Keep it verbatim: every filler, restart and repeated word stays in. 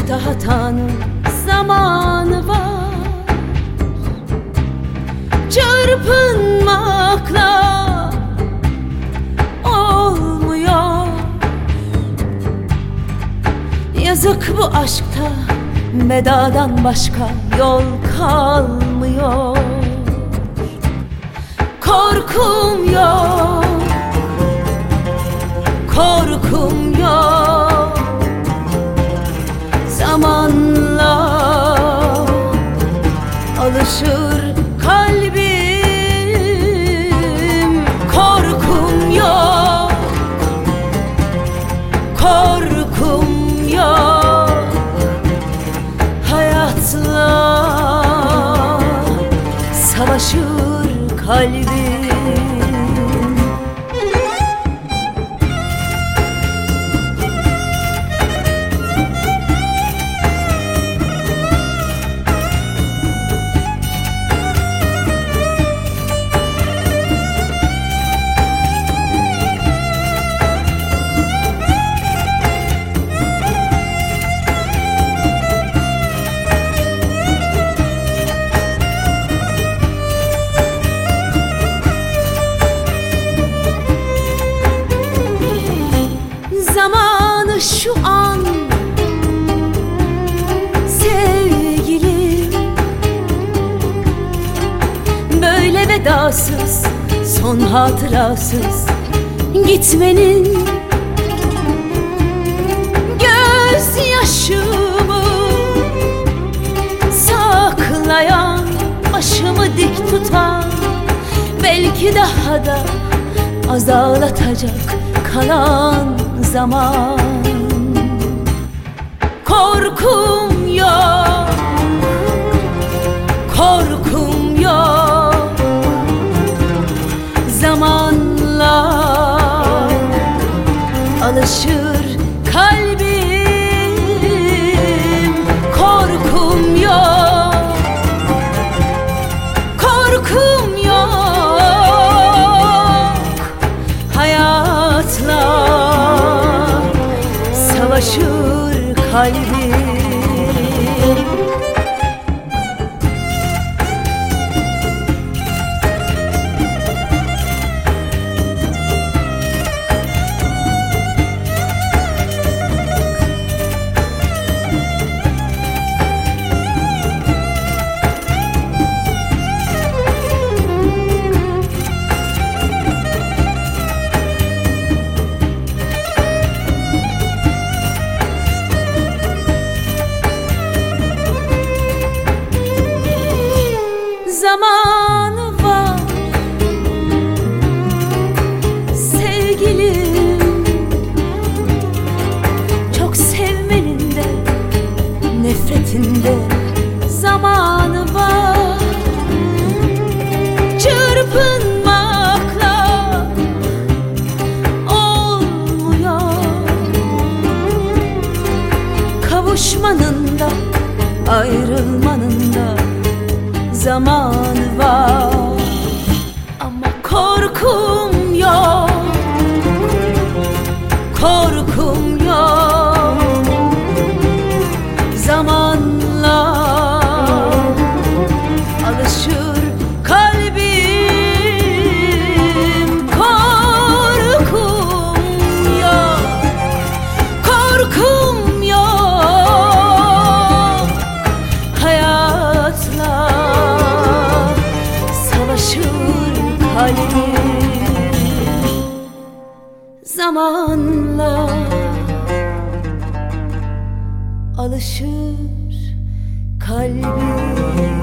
aşkta hatanın zamanı var. Çırpınmakla olmuyor. Yazık bu aşkta, vedadan başka yol kalmıyor. Korkum yok, korkum yok. Zamanla alışır kalbim. Korkum yok, korkum yok. Hayatla savaşır kalbim. Zamanı şu an sevgilim, böyle vedasız, son hatırasız gitmenin. Gözyaşımı saklayan, başımı dik tutan, belki daha da az ağlatacak kalan zaman. Korkum yok, korkum yok. Zamanla alışır kalbim. Korkum yok, korkum yok. Hayatla savaşır kalbim. Zamanı var sevgilim, çok sevmenin de nefretinde zamanı var. Çırpınmakla olmuyor. Kavuşmanın da ayrılmanın da zamanı var. Ama korkum yok, korkum yok. Zamanla alışır kalbim. Korkum yok, korkum yok. Hayatla kalbim. Zamanla alışır kalbim.